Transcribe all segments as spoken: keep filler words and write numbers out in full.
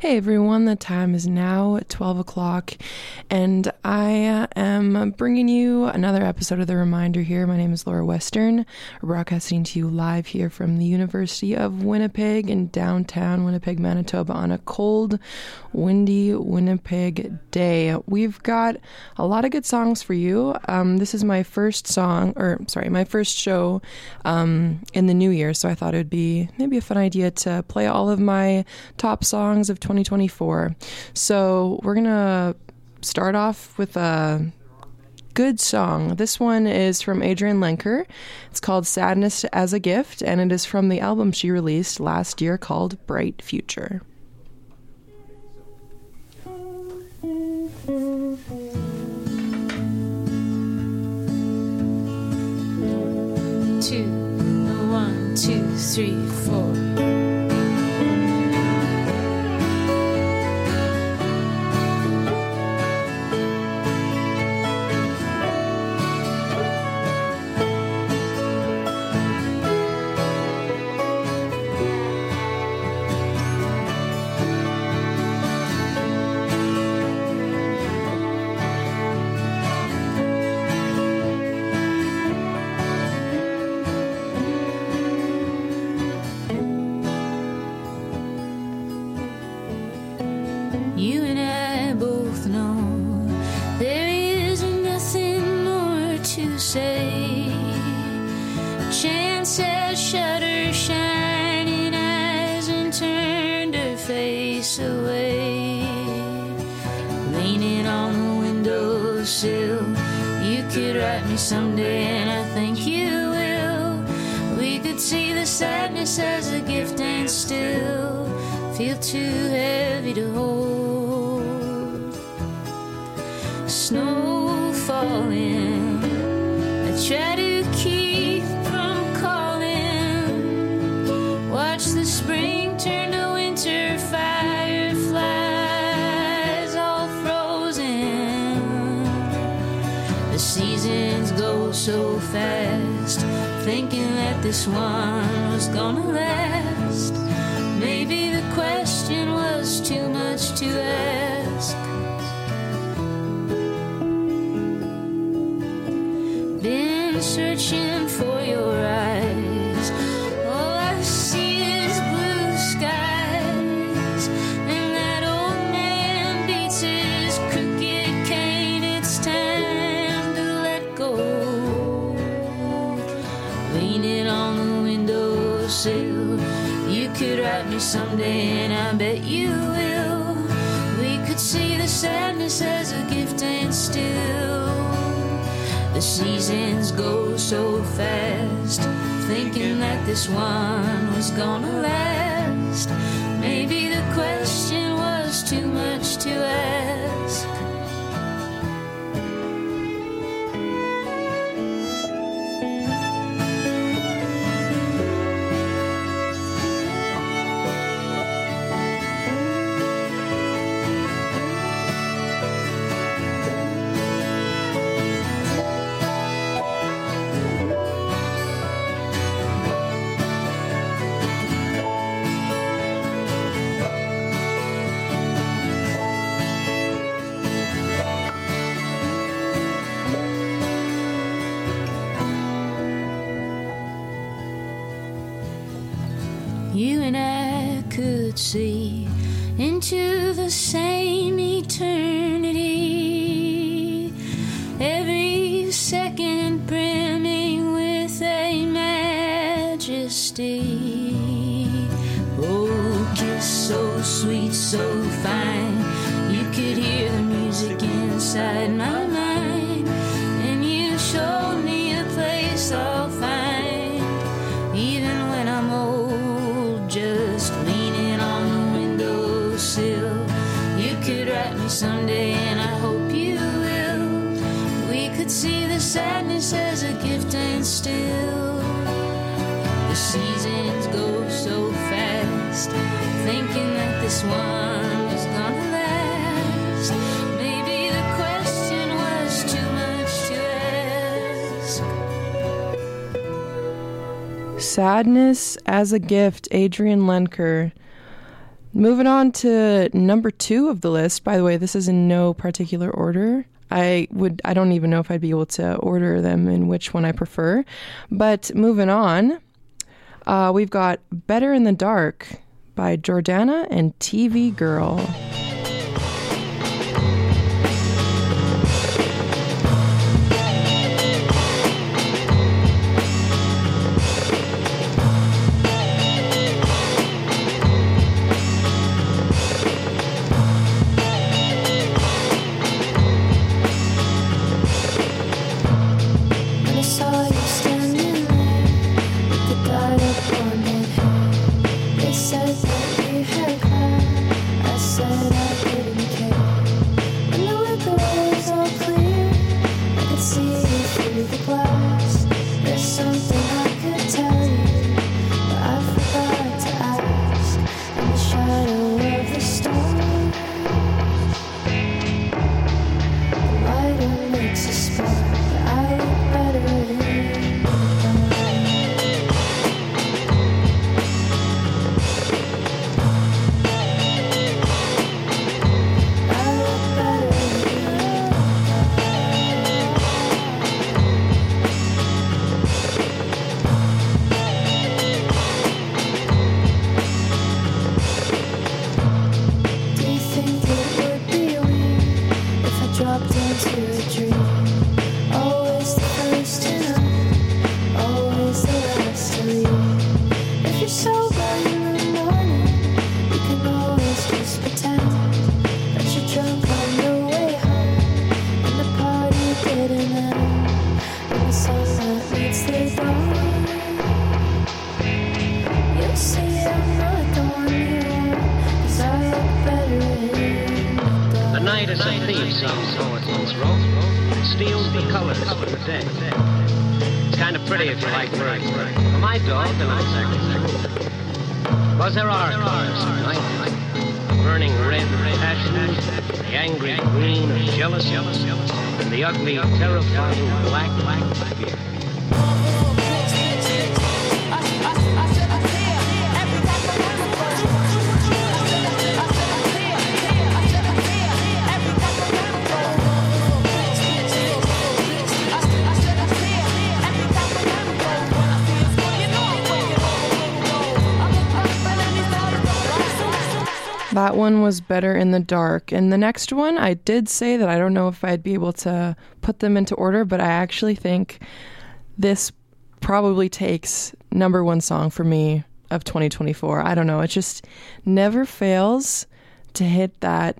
Hey everyone, the time is now twelve o'clock, and I am bringing you another episode of The Reminder here. My name is Laura Western, broadcasting to you live here from the University of Winnipeg in downtown Winnipeg, Manitoba on a cold, windy Winnipeg day. We've got a lot of good songs for you. Um, this is my first song, or sorry, my first show um, in the new year, so I thought it would be maybe a fun idea to play all of my top songs of twenty twenty-four. So we're gonna start off with a good song. This one is from Adrienne Lenker. It's called Sadness as a Gift, and it is from the album she released last year called Bright Future. Two, one, two, three, four. You and I both know there is nothing more to say. Chance has shut her shining eyes and turned her face away. Leaning on the windowsill, you could write me someday, and I think you will. We could see the sadness as a gift and still feel too heavy to hold. Snow falling, I try to keep from calling. Watch the spring turn to winter, fireflies all frozen. The seasons go so fast, thinking that this one was gonna last. Maybe the question was too much to ask. Been searching for your eyes. All I see is blue skies, and that old man beats his crooked cane. It's time to let go. Leaning on the windowsill, you could write me someday, and I bet you will. We could see the sadness as a gift and still the seasons go so fast, thinking that this one was gonna last. Maybe the question was too much to ask. You and I could see into the same eternity, every second brimming with a majesty. Oh, kiss so sweet, so fine, you could hear the music inside my mind, and you showed me a place I'll find, even when I'm old, just leaning on the windowsill. You could write me someday, and I hope you will. We could see the sadness as a gift and still the seasons go so fast, thinking that this one was gonna last. Maybe the question was too much to ask. Sadness as a Gift, Adrienne Lenker. Moving on to number two of the list. By the way, this is in no particular order. I would, I don't even know if I'd be able to order them in which one I prefer. But moving on, uh, we've got Better in the Dark by Jordana and T V Girl. That one was Better in the Dark. And the next one, I did say that I don't know if I'd be able to put them into order, but I actually think this probably takes number one song for me of twenty twenty-four. I don't know. It just never fails to hit that.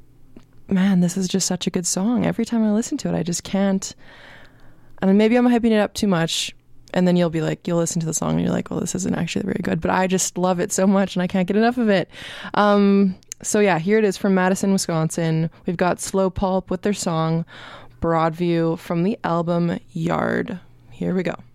Man, this is just such a good song. Every time I listen to it, I just can't. And maybe I'm hyping it up too much. And then you'll be like, you'll listen to the song and you're like, well, this isn't actually very good. But I just love it so much and I can't get enough of it. Um, so yeah, here it is from Madison, Wisconsin. We've got Slow Pulp with their song Broadview from the album Yard. Here we go.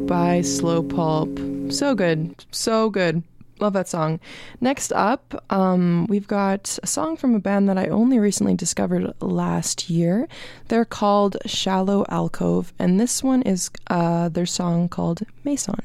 by Slow Pulp. So good. So good. Love that song. Next up, um, we've got a song from a band that I only recently discovered last year. They're called Shallow Alcove, and this one is uh, their song called Mason.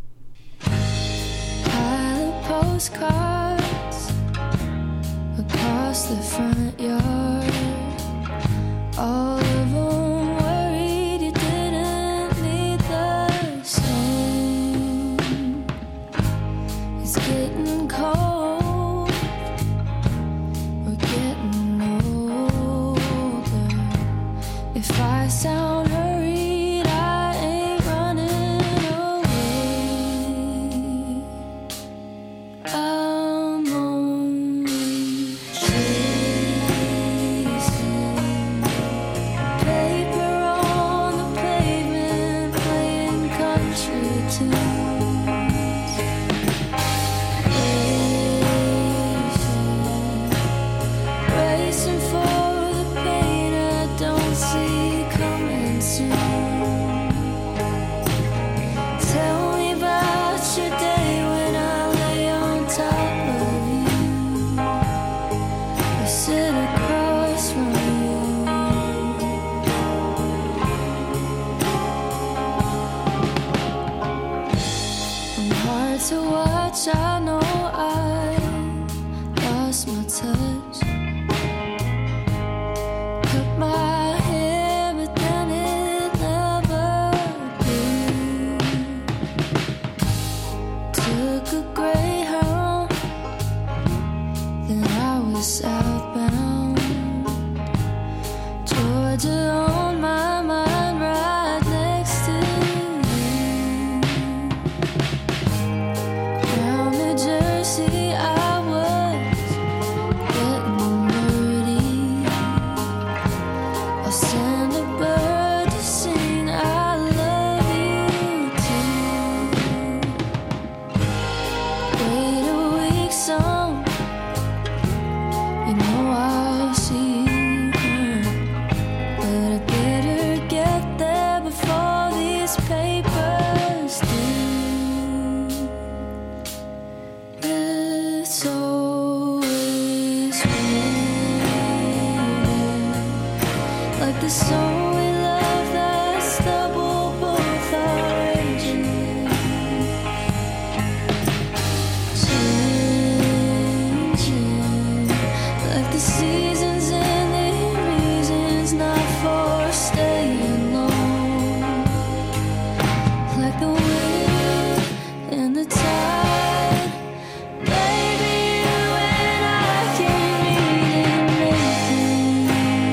Pile of postcards across the front yard, all of them worried you didn't need the sun. It's getting cold, we're getting older. If I sound hurried, I ain't running away. I'm only chasing paper on the pavement, playing country tunes. Racing, racing for the pain I don't see coming soon. Tell me about your day when I lay on top of you, or sit across from you. I'm hard to watch, I know I lost my touch. Cut my hair, but then it never grew. Took a Greyhound, then I was southbound. Georgia on my mind, right next to you. Down New Jersey, I was getting nerdy. I'll send a bird to sing I love you too. Wait a week, some, you know I'll see you. But I better get there before these papers do. It's always raining, like the song we love, that stubble both our ages. Changing, like the seasons and the reasons not for staying long. Like the wind and the tide, baby, you and I can meet in making.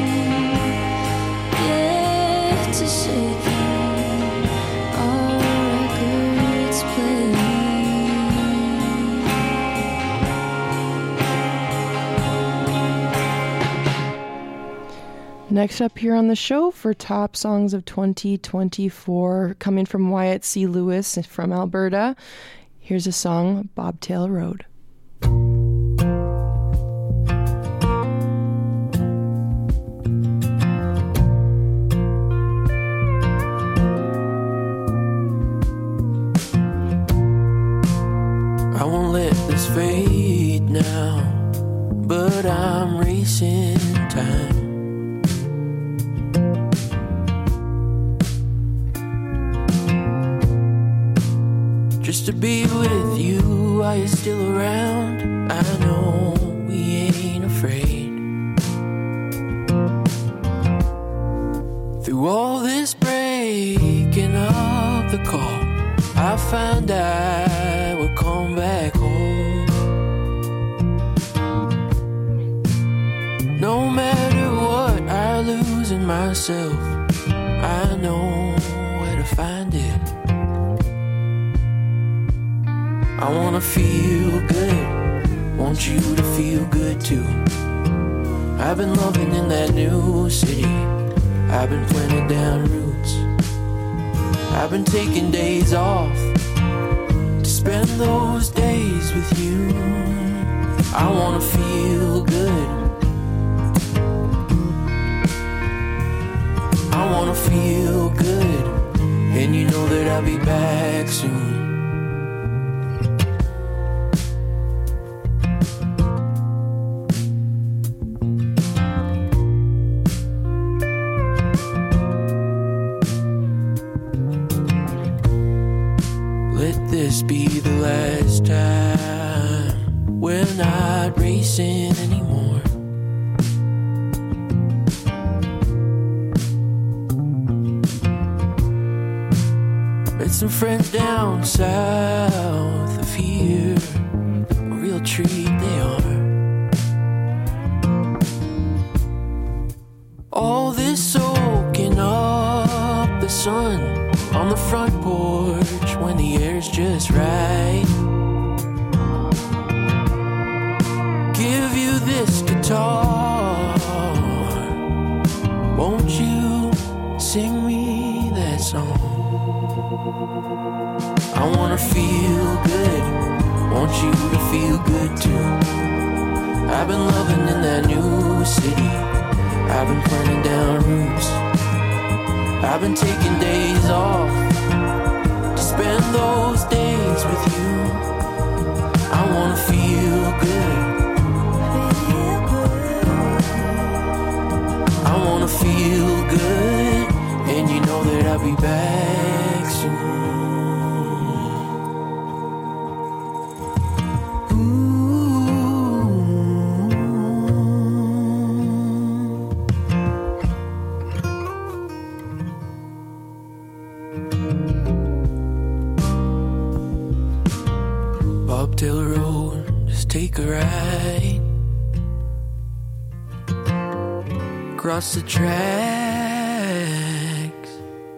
Get to shaking, our records play. Next up here on the show for top songs of twenty twenty-four, coming from Wyatt C. Lewis from Alberta, here's a song, Bobtail Road. I won't let this fade now, but I'm racing time. Just to be with you while you're still around. I know we ain't afraid. Through all this breaking up the call, I found I would come back home. No matter what I lose in myself, I know where to find it. I wanna feel good, want you to feel good too. I've been loving in that new city, I've been planting down roots. I've been taking days off to spend those days with you. I wanna feel good, I wanna feel good and you know that I'll be back soon. Let this be the last time. We're not racing anymore. Met some friends down south of here, a real treat they are. All this soaking up the sun on the front porch when the air's just right. Give you this guitar, won't you sing me that song? I wanna feel good, want you to feel good too. I've been loving in that new city, I've been planting down roots, I've been taking days off to spend those days with you. I wanna feel good, I wanna feel good, and you know that I'll be back soon. Bobtail Road, just take a ride across the tracks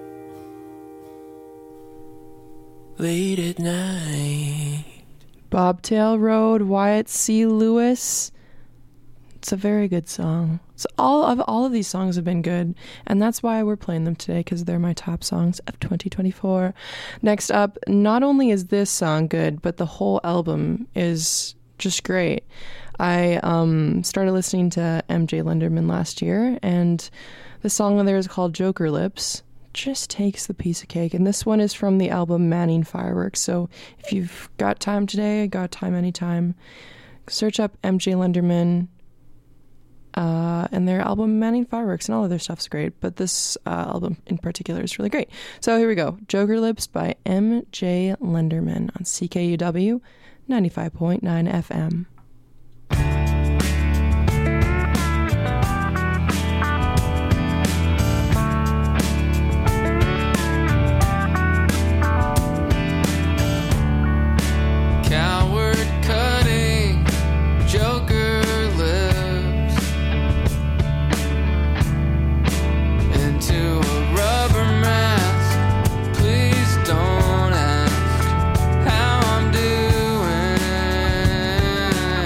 late at night. Bobtail Road, Wyatt C. Lewis. It's a very good song. So all of all of these songs have been good, and that's why we're playing them today, because they're my top songs of twenty twenty-four. Next up, not only is this song good, but the whole album is just great. I um, started listening to M J Lenderman last year, and the song on there is called Joker Lips. Just takes the piece of cake, and this one is from the album Manning Fireworks. So if you've got time today, got time anytime, search up M J Lenderman. Uh, and their album Manning Fireworks, and all of their stuff's great, but this uh, album in particular is really great. So here we go. Joker Lips by M J Lenderman on C K U W ninety-five point nine F M. Coward cutting, Joker to a rubber mask. Please don't ask how I'm doing.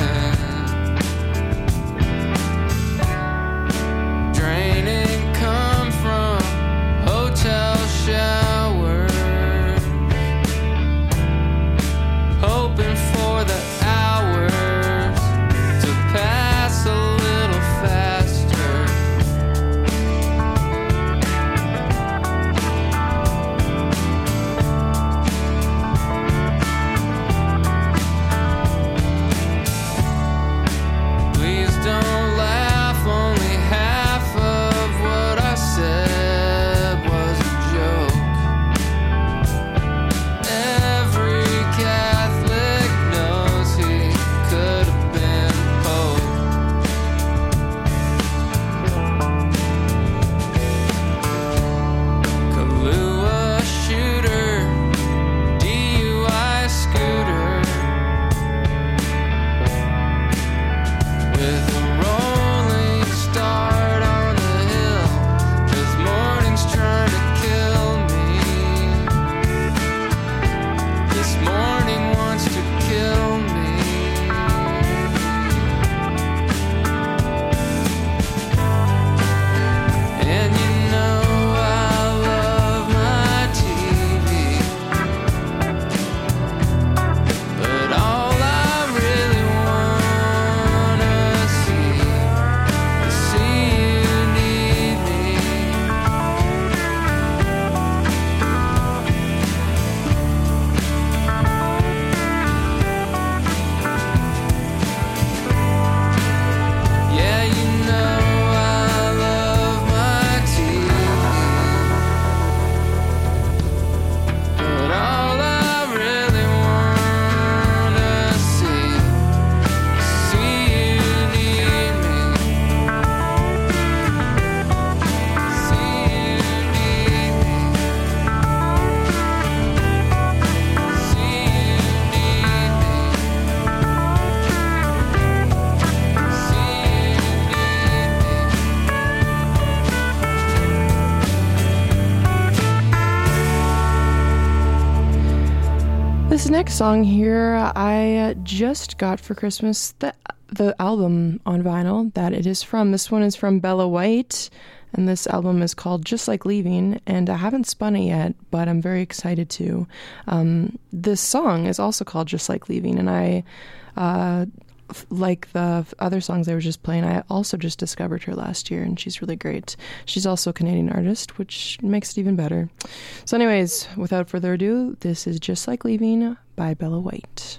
This next song here, I just got for Christmas the, the album on vinyl that it is from. This one is from Bella White, and this album is called Just Like Leaving, and I haven't spun it yet, but I'm very excited to. Um, this song is also called Just Like Leaving, and I, uh, like the other songs I was just playing, I also just discovered her last year, and she's really great. She's also a Canadian artist, which makes it even better. So anyways, without further ado, this is Just Like Leaving by Bella White.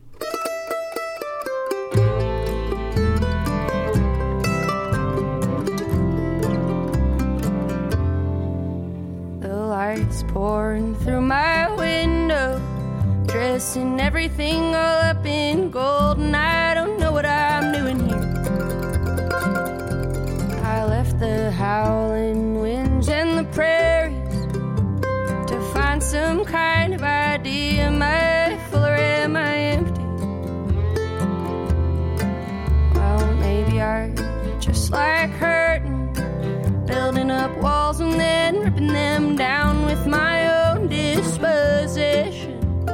The lights pouring through my window, dressed in everything all up in gold, and I don't know what I'm doing here. I left the howling winds and the prairies to find some kind of idea. Am I full or am I empty? Well, maybe I just like hurting, building up walls and then ripping them down with my own disposition.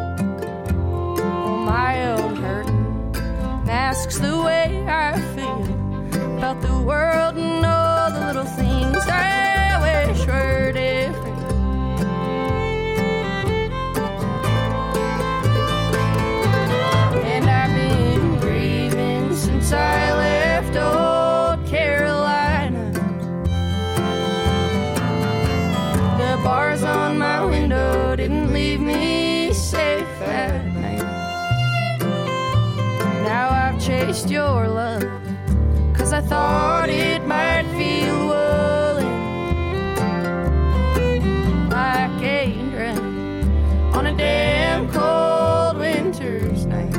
My own hurting masks the way I feel about the world and all the little things I wish were different. And I've been grieving since I left old Carolina. The bars on my window didn't leave me safe at night. Now I've chased your love, 'cause I thought it might feel woolen, like a dress on a damn cold winter's night.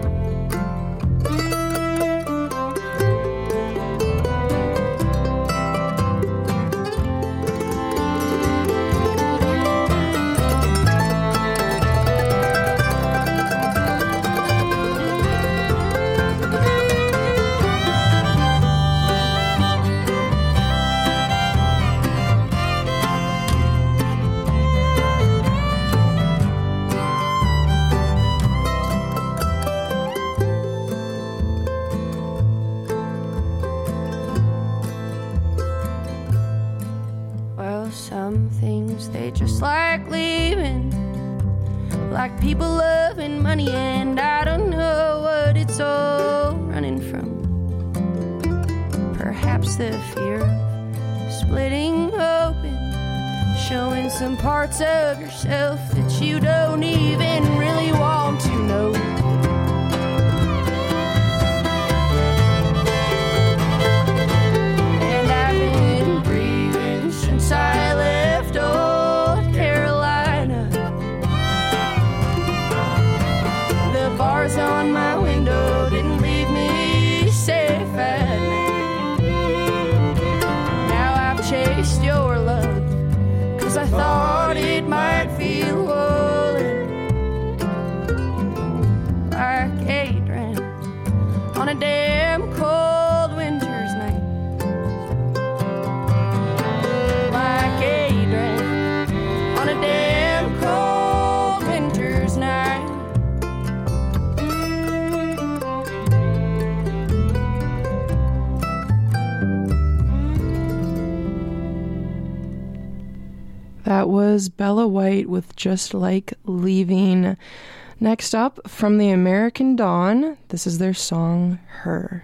Some things they just like leaving, like people loving money, and I don't know what it's all running from. Perhaps the fear of splitting open, showing some parts of yourself that you don't even really want to know. And I've been grieving since I left old Carolina. The bars on my window didn't leave me safe at night. Now I've chased your love, 'cause I thought it might feel woolen, like a drink on a damn cold winter's night. Like a drink on a damn cold winter's night. That was Bella White with Just Like Leaving. Next up, from the American Dawn, this is their song, Her.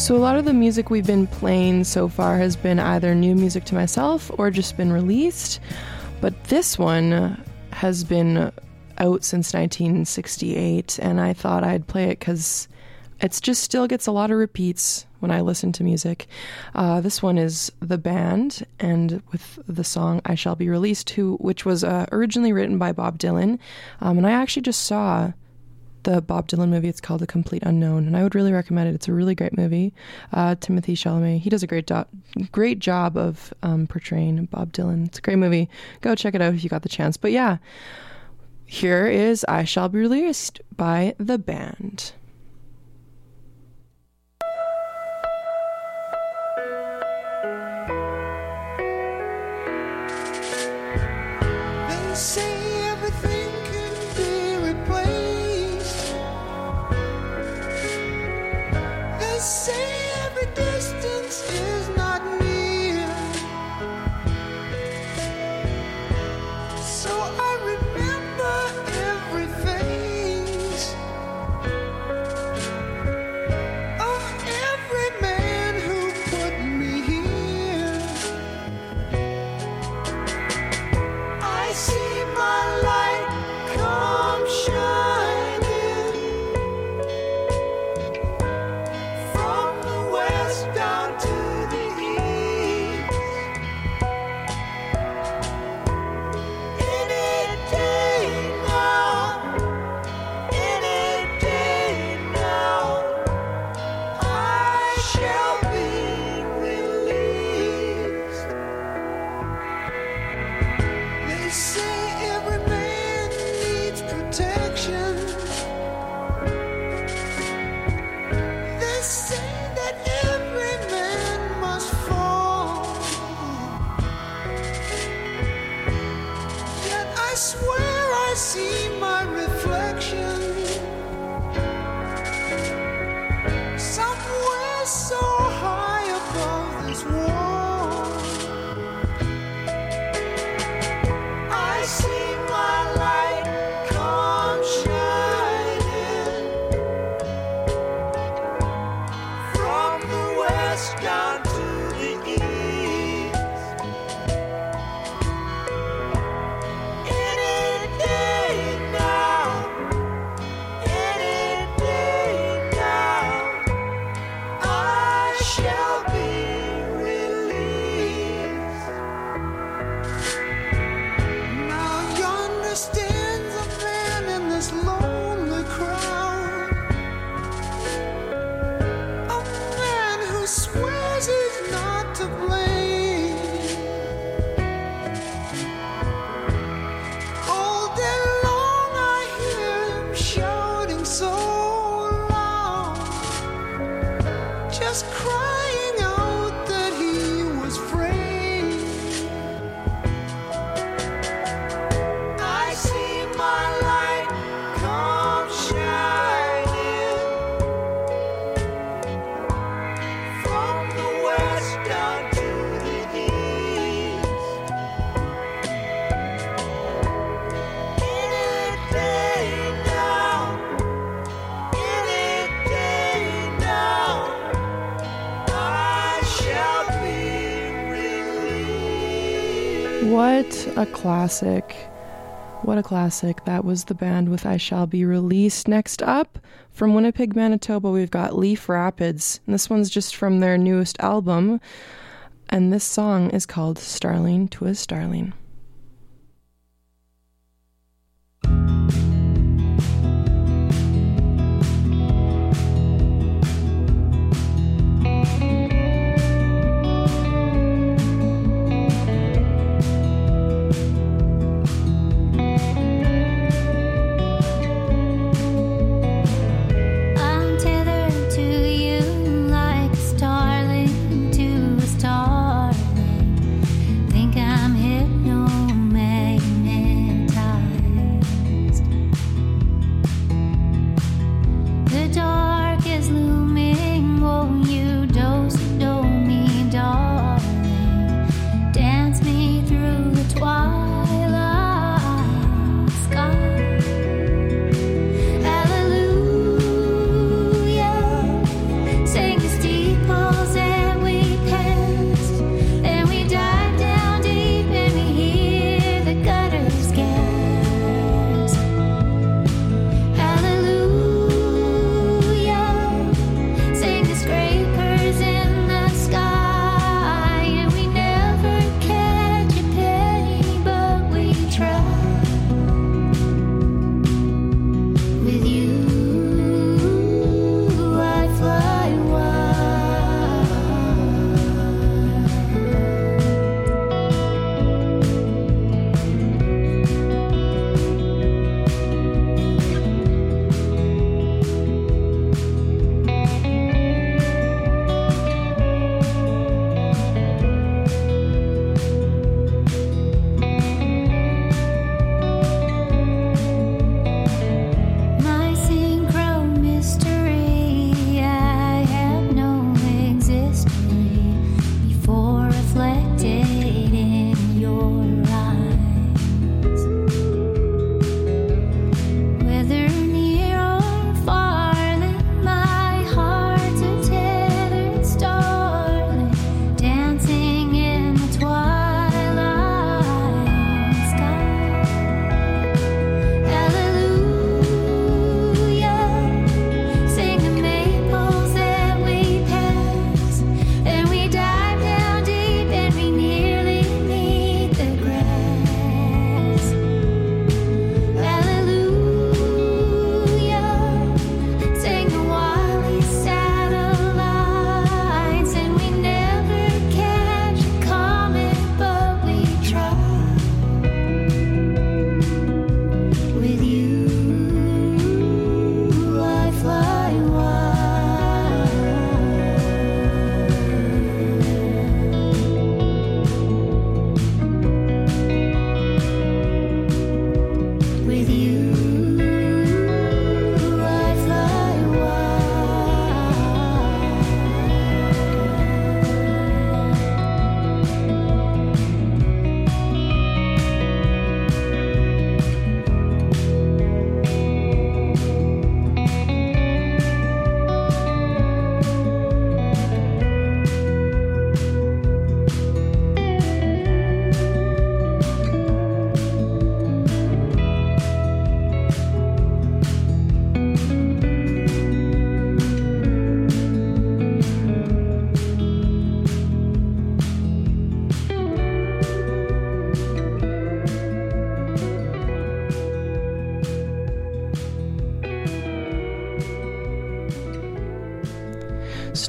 So a lot of the music we've been playing so far has been either new music to myself or just been released, but this one has been out since nineteen sixty-eight, and I thought I'd play it because it just still gets a lot of repeats when I listen to music. Uh, this one is The Band, and with the song I Shall Be Released, who, which was uh, originally written by Bob Dylan, um, and I actually just saw the Bob Dylan movie. It's called A Complete Unknown, and I would really recommend it. It's a really great movie. Uh, Timothée Chalamet, he does a great, do- great job of um, portraying Bob Dylan. It's a great movie. Go check it out if you got the chance. But yeah, here is I Shall Be Released by The Band. They say everything can be replaced. They say every distance is not near. So I remember every phase of every man who put me here. I see my light come shining from the west down to the east. Any day now, any day now, I shall be released. They say every man needs protection. They say that every man must fall. Yet I swear I see my reflection somewhere so high above this wall. I see my light come shining from the west down to the east. Any day now, any day now, I shall be released. Now yonder stands a man in this lonely crowd, a man who swears he's not to blame. All day long I hear him shouting so loud, just crying out that he was framed. I see my light come shining from the west down to the east. Any day now, any day now, I shall be released. What a classic. What a classic. That was The Band with I Shall Be Released. Next up, from Winnipeg, Manitoba, we've got Leaf Rapids. And this one's just from their newest album. And this song is called Starling to a Starling. I'm tethered to you like a starling to a starling. Think I'm hypnotized.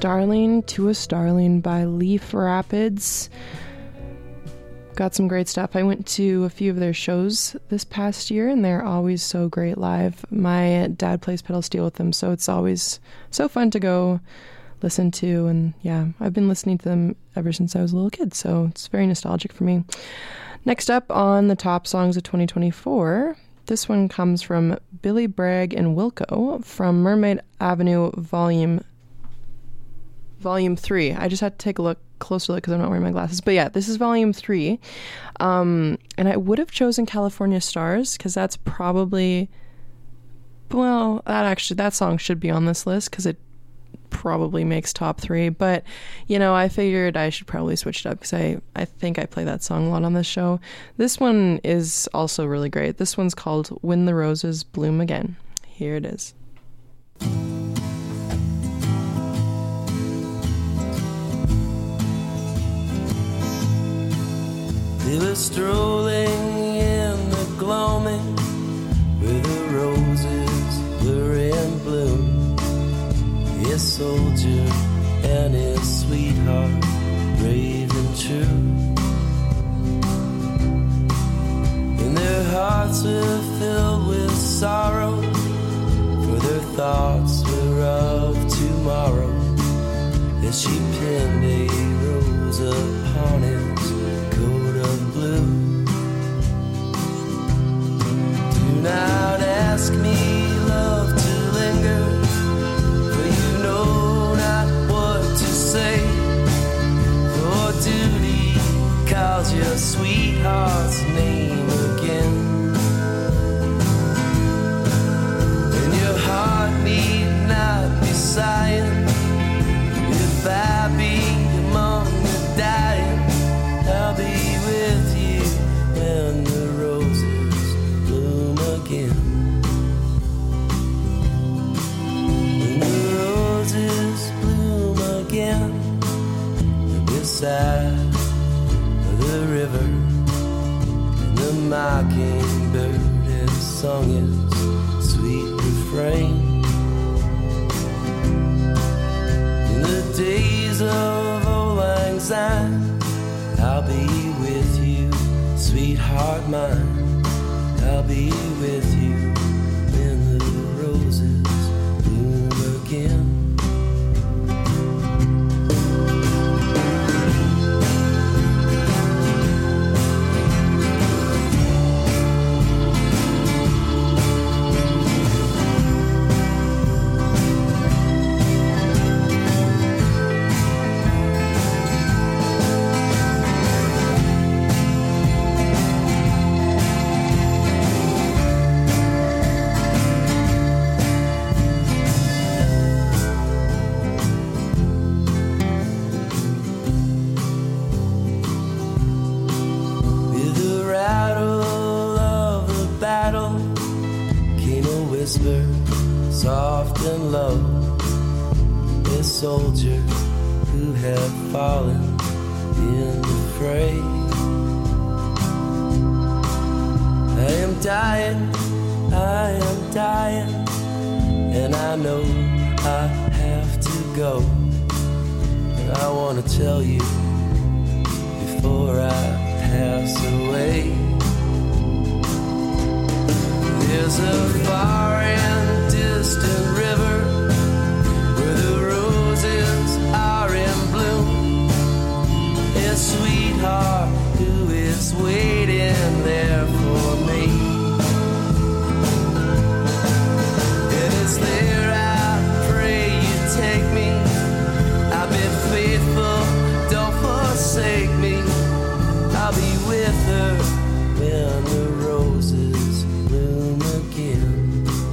Starling to a Starling by Leaf Rapids. Got some great stuff. I went to a few of their shows this past year, and they're always so great live. My dad plays pedal steel with them, so it's always so fun to go listen to. And yeah, I've been listening to them ever since I was a little kid, so it's very nostalgic for me. Next up on the top songs of twenty twenty-four, this one comes from Billy Bragg and Wilco from Mermaid Avenue Volume Volume three. I just had to take a look, closer look because I'm not wearing my glasses. But yeah, this is Volume three. Um, and I would have chosen California Stars because that's probably, well, that actually, that song should be on this list because it probably makes top three. But, you know, I figured I should probably switch it up because I, I think I play that song a lot on this show. This one is also really great. This one's called When the Roses Bloom Again. Here it is. They were strolling in the gloaming where the roses were in bloom. His soldier and his sweetheart, brave and true. And their hearts were filled with sorrow, for their thoughts were of tomorrow. As she pinned a rose upon his coat of blue. Do not ask me, love, to linger, for you know not what to say. For duty calls your sweetheart's name again, and your heart need not be sighing. If I be among the dying, I'll be with you when the roses bloom again. When the roses bloom again beside the river, and the mockingbird has sung its sweet refrain. In the days of old lang syne, I'll be with you, sweetheart mine. I'll be with you when the roses bloom again. Soft and low, a soldier who had fallen in the fray. I am dying, I am dying, and I know I have to go. But I want to tell you before I pass away. There's a far and distant river where the roses are in bloom. A sweetheart who is waiting there for me. And it's there I pray you take me. I've been faithful, don't forsake me. I'll be with her when the roses bloom again.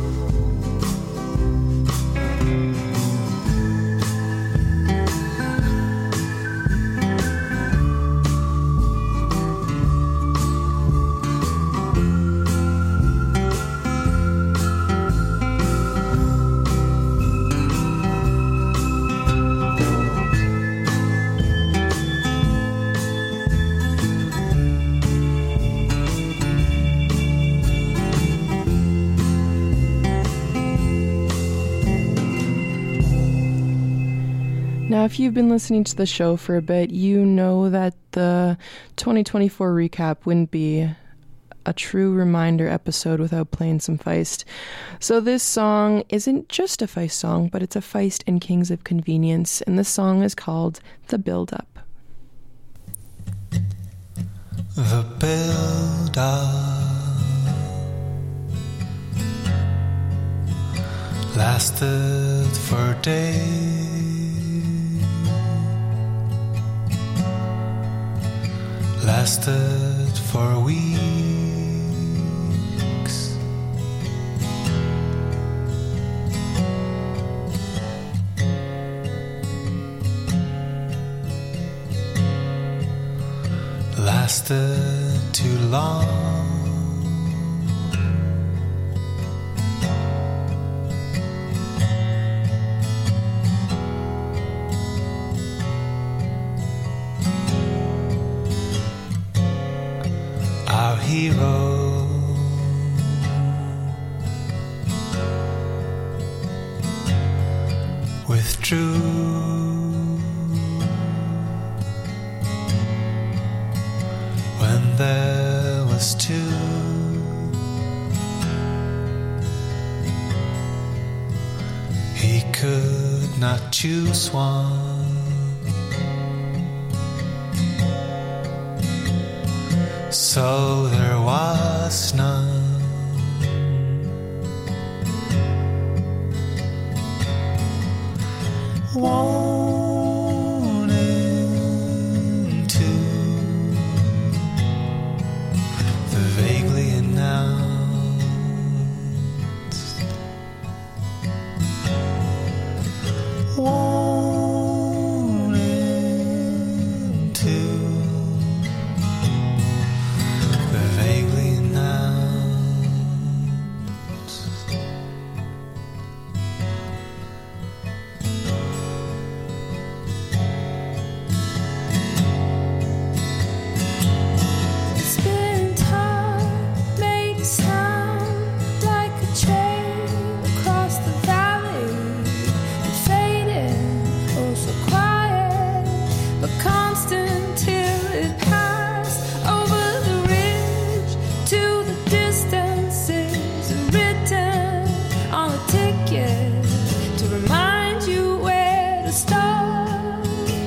Now, if you've been listening to the show for a bit, you know that the twenty twenty-four recap wouldn't be a true reminder episode without playing some Feist. So this song isn't just a Feist song, but it's a Feist and Kings of Convenience, and this song is called The Build Up. The Build Up lasted for days, lasted for weeks. Lasted too long. Our hero withdrew. When there was two, he could not choose one. So there was none. Wanting to the vaguely announced, wanting to the vaguely announced. Spinning top made a sound like a train across the valley, and fading, oh so quiet, but constant till it passed over the ridge to the distances, written on a ticket to remind you where to start,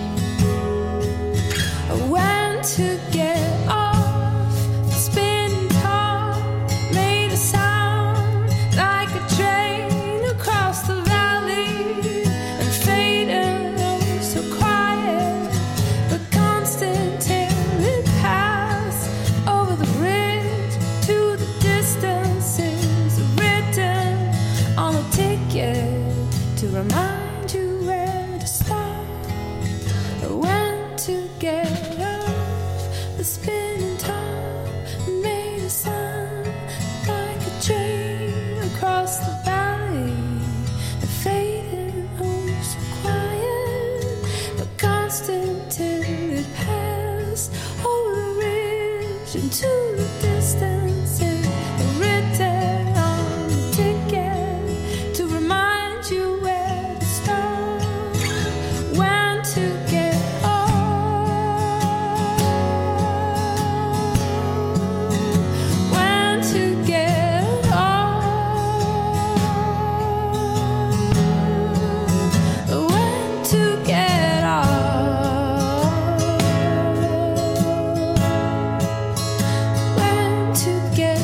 or when to get off. The spinning top made a sound like a train across the valley, and faded, oh so quiet, but constant till it passed over the bridge to the distances, written on a ticket to remind you where to stop, or when to get off. The spinning top made a sound like a train across the valley, and fading, oh so quiet, but constant till it passed over the ridge into the distances, written on the ticket to remind you where to start, when to get off, when to get off, when to get off, when to get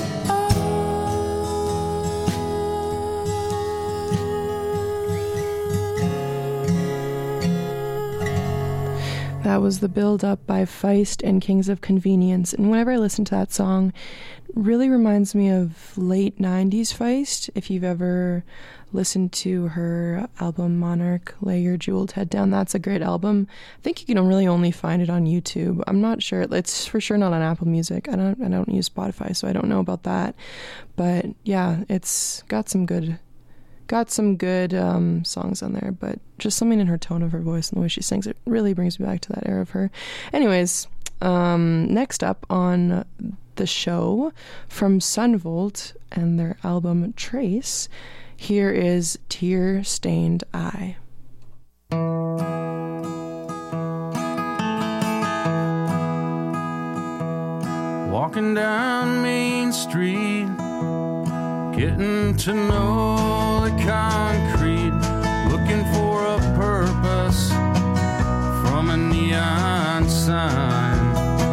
That was The Build Up by Feist and Kings of Convenience. And whenever I listen to that song, it really reminds me of late nineties Feist. If you've ever listened to her album Monarch, Lay Your Jeweled Head Down, that's a great album. I think you can really only find it on YouTube. I'm not sure. It's for sure not on Apple Music. I don't I don't use Spotify, so I don't know about that. But yeah, it's got some good got some good um, songs on there, but just something in her tone of her voice and the way she sings, it really brings me back to that era of her. Anyways, um, next up on the show from Sunvolt and their album Trace, here is Tear Stained Eye. walking down Main Street, getting to know the concrete, looking for a purpose from a neon sign.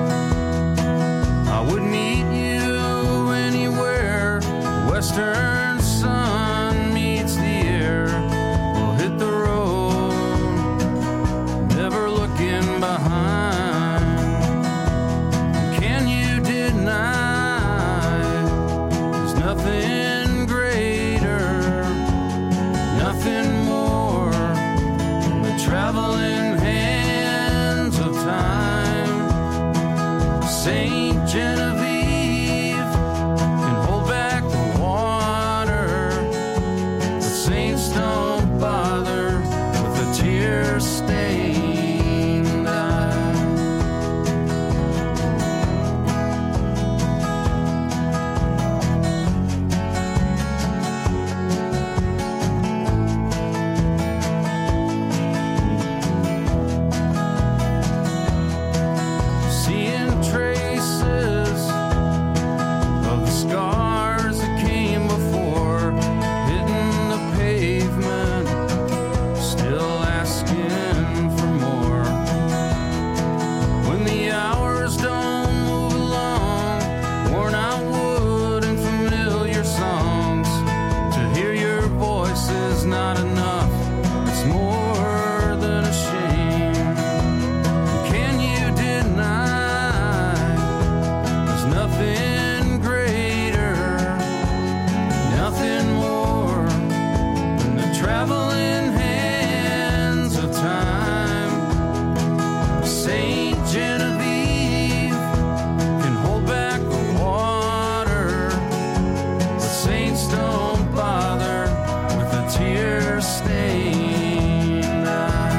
I would meet you anywhere, western sun meets the air. We'll hit the road, never looking behind. Can you deny there's nothing greater, nothing more than the traveling hands of time? Saint Genevieve can hold back the water, but saints don't bother with a tear-stained eye. Seeing traces of the scars that came before, hitting the pavement, still asking for more. When the hours don't move along, worn out wood and familiar songs, to hear your voice is not enough, it's more than a shame. Can you deny there's nothing greater, nothing more than the traveling hands of time? Saint Genevieve can hold back the water, but saints don't bother with a tear-stained eye.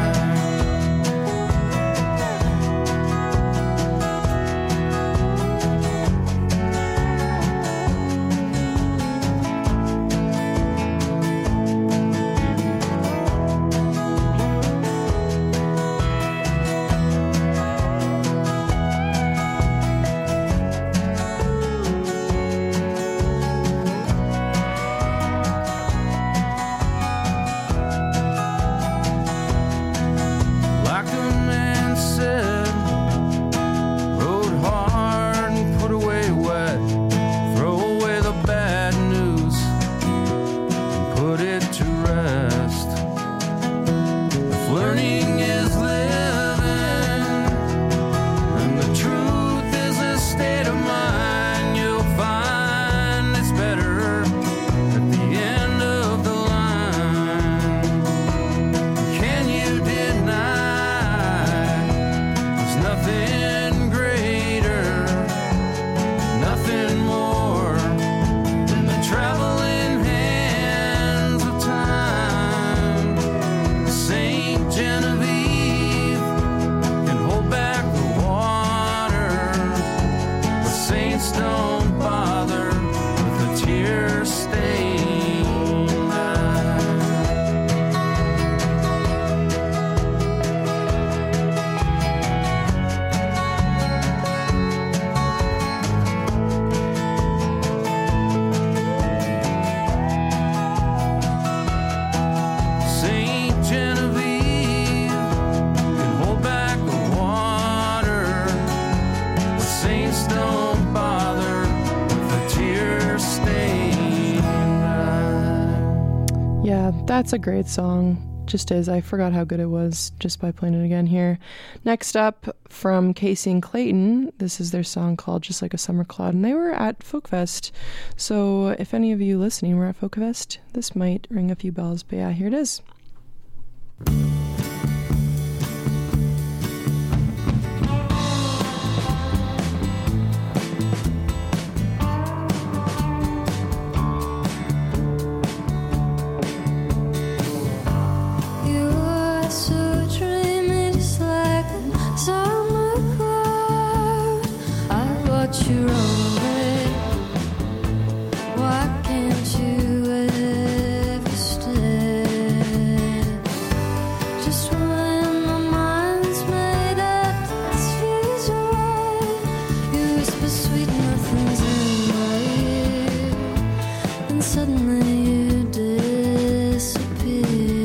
Like the man said, rode hard and put away wet, throw away the bad news and put it to rest. If learning is living and the truth is a state of mind, you'll find it's better at the end of the line. Can you deny there's nothing greater, nothing more than the traveling hands of time? Saint Genevieve can hold back the water, but saints don't bother with a tear-stained eye. Saint Genevieve can hold back the water, but saints don't bother with a tear-stained eye. Yeah, that's a great song. Just is. I forgot how good it was just by playing it again here. Next up, from Casey and Clayton, this is their song called Just Like a Summer Cloud, and they were at Folkfest. So if any of you listening were at Folkfest, this might ring a few bells, but yeah, here it is. You are so dreamy, just like a summer cloud. I watch you roll away. Why can't you ever stay? then suddenly you disappear.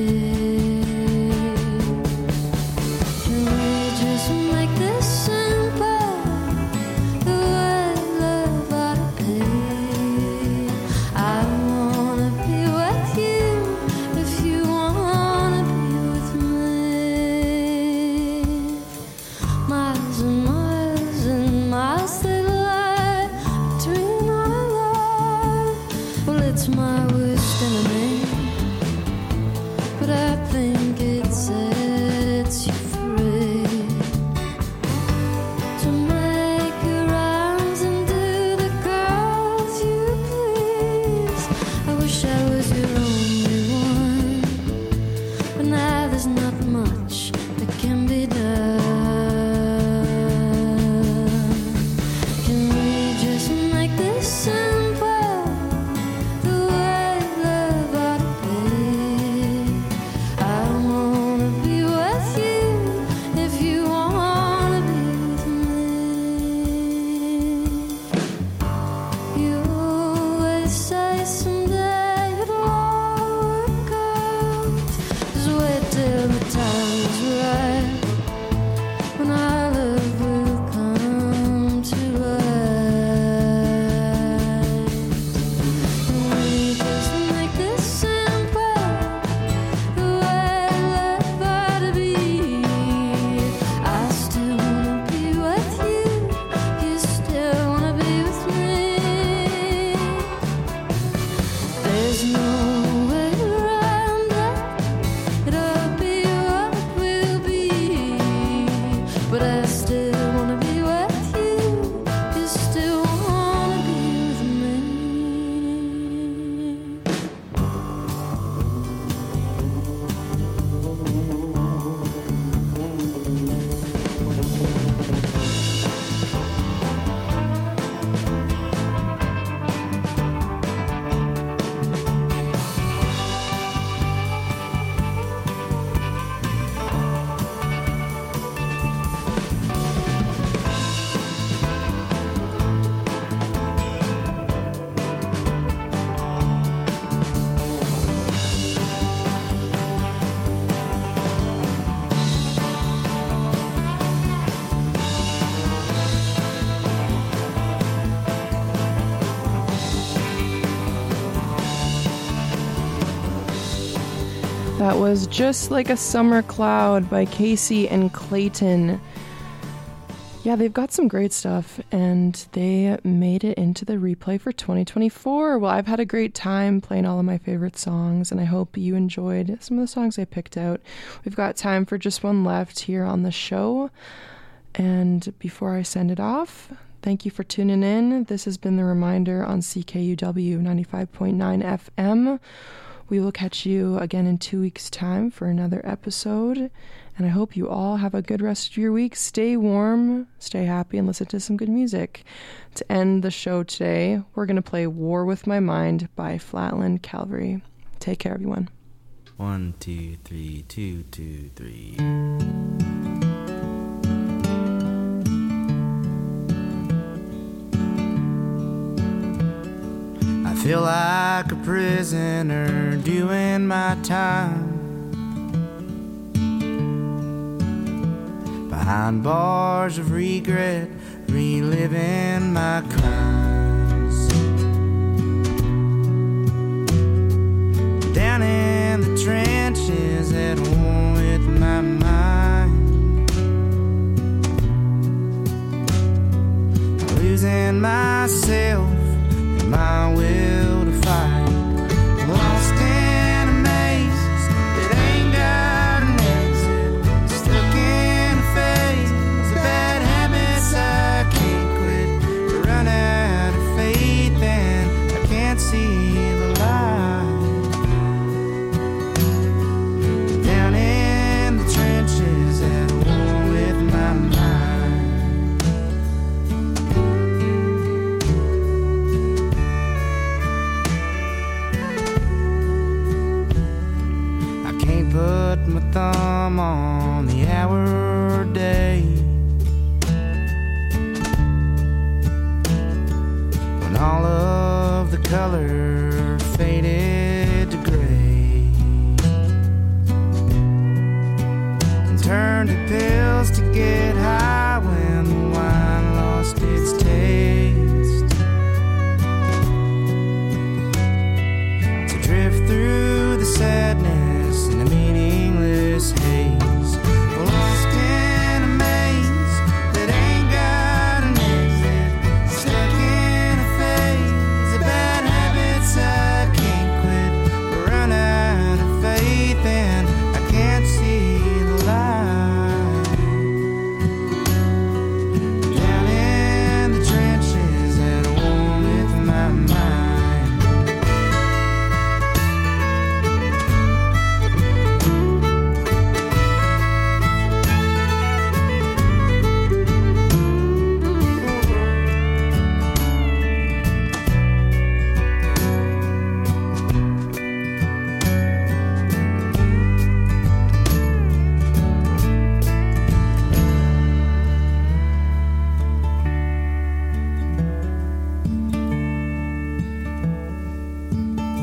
Can we just make this simple? The way love ought to be. I wanna be with you if you wanna be with me. Miles and miles and miles they lie between our love. Well, it's my worst enemy, but I think it sets you free. To make your rounds and do the girls you please. I wish I was your only one, but now there's not much that can be done. Can we just make this simple? The way love ought to be. I wanna be with you if you wanna be with me. You always say someday it'll all work out. Just wait till the time's right, when our love will come to light. Can we just make this simple? The way love ought to be. I still wanna be with you. You still wanna be with me. There's no way around it. It'll be what will be. But I still wanna be with you. You still wanna be with me. That was Just Like a Summer Cloud by Casey and Clayton. Yeah, they've got some great stuff, and they made it into the replay for twenty twenty-four. Well, I've had a great time playing all of my favorite songs, and I hope you enjoyed some of the songs I picked out. We've got time for just one left here on the show. And before I send it off, thank you for tuning in. This has been The Reminder on C K U W ninety-five point nine F M. We will catch you again in two weeks' time for another episode. And I hope you all have a good rest of your week. Stay warm, stay happy, and listen to some good music. To end the show today, we're going to play War With My Mind by Flatland Calvary. Take care, everyone. One, two, three, two, two, three. I feel like a prisoner doing my time behind bars of regret, reliving my crimes. Down in the trenches at war with my mind, losing myself and my will to fight. Lost in a maze that ain't got an exit, stuck in a phase of bad habits I can't quit. Run out of faith and I can't see the light. Down in the trenches at war with my mind. I can't put my thumb on the hour or day when all of the color in a meaningless haze.